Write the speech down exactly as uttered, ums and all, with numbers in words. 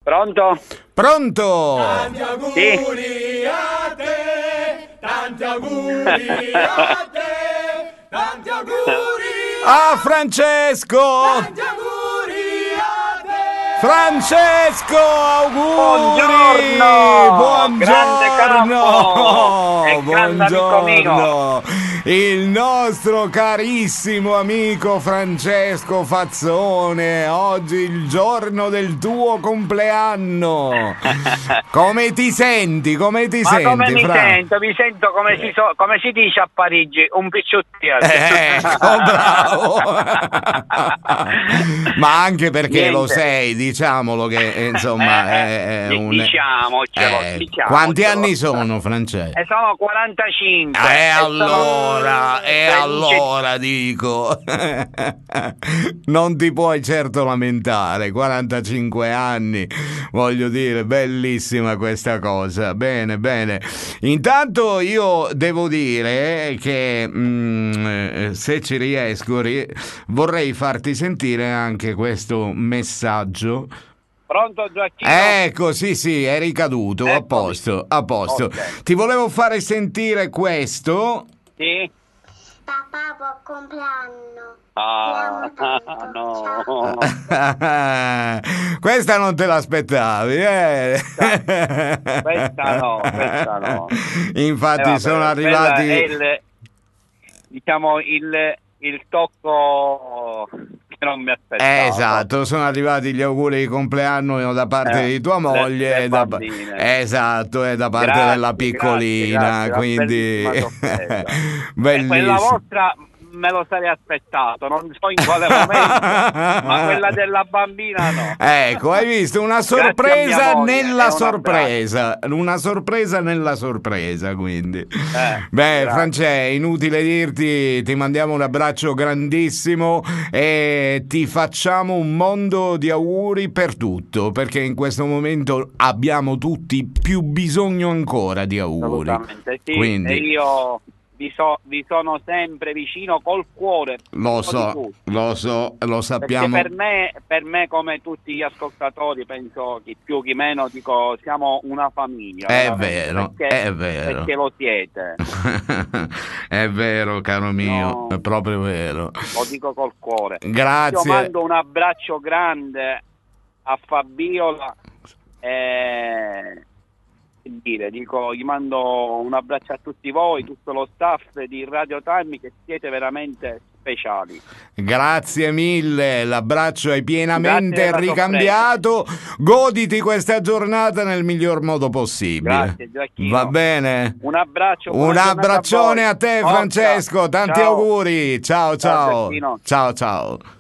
Pronto? Pronto? Tanti auguri Sì. a te, tanti auguri a te, tanti auguri Ah, Francesco! tanti auguri a te. Francesco, auguri! Buongiorno! Grande capo! E grande amico mio! Buongiorno! Il nostro carissimo amico Francesco Fazzone, oggi il giorno del tuo compleanno. Come ti senti? Come ti Ma senti, come mi Fra? sento? Mi sento come si, so- come si dice a Parigi, un picciottiere. Ecco, bravo. Ma anche perché Niente. lo sei, diciamolo che eh, insomma Eh, è, è eh, un... diciamocelo, Eh, diciamocelo. quanti anni sono, Francesco? E sono quarantacinque. E e sono allora, e felice- allora dico, non ti puoi certo lamentare, quarantacinque anni, voglio dire, bellissima questa cosa, bene, bene. Intanto io devo dire che mm, eh, se ci riesco ri- vorrei farti sentire anche questo messaggio. Pronto Gioacchino? Ecco, sì, sì, è ricaduto, a Eccomi. posto, a posto. Ok. Ti volevo fare sentire questo. Sì? Papà, buon compleanno. Ah, Ti amo tanto. no. Ciao. Questa non te l'aspettavi, eh? Questa no, questa no. Infatti Eh, vabbè, sono quella arrivati... è il, diciamo, il, il tocco che non mi aspettavo. Eh, esatto, sono arrivati gli auguri di compleanno da parte Eh, di tua le- moglie le e da, bambine. esatto, e da parte Grazie, della piccolina, grazie, grazie, quindi una bellissima sorpresa. E bellissimo. quella vostra me lo sarei aspettato, non so in quale momento, ma quella della bambina no. Ecco, hai visto una Grazie a sorpresa mia moglie, e nella un sorpresa, una sorpresa nella sorpresa, quindi. Eh, Beh, grazie. France, inutile dirti, ti mandiamo un abbraccio grandissimo e ti facciamo un mondo di auguri per tutto, perché in questo momento abbiamo tutti più bisogno ancora di auguri. Assolutamente sì, Quindi- e io vi, so- vi sono sempre vicino col cuore. Lo di so, tutti. lo so, lo Perché sappiamo. per me, per me, come tutti gli ascoltatori, penso chi più chi meno, dico, siamo una famiglia. È veramente, vero, perché, è vero. Perché lo siete, È vero, caro mio, No. è proprio vero. lo dico col cuore. Io Grazie. mando un abbraccio grande a Fabiola e che dire, dico, gli mando un abbraccio a tutti voi, tutto lo staff di Radio Time, che siete veramente speciali. Grazie mille, l'abbraccio è pienamente Grazie della ricambiato. Goditi questa giornata nel miglior modo possibile. Grazie, Gioacchino. Va bene? Un abbraccio, Un buona giornata abbraccione voi. a te, Forza. Francesco. Tanti Ciao. auguri. Ciao, Ciao, ciao. Gioacchino. Ciao, ciao.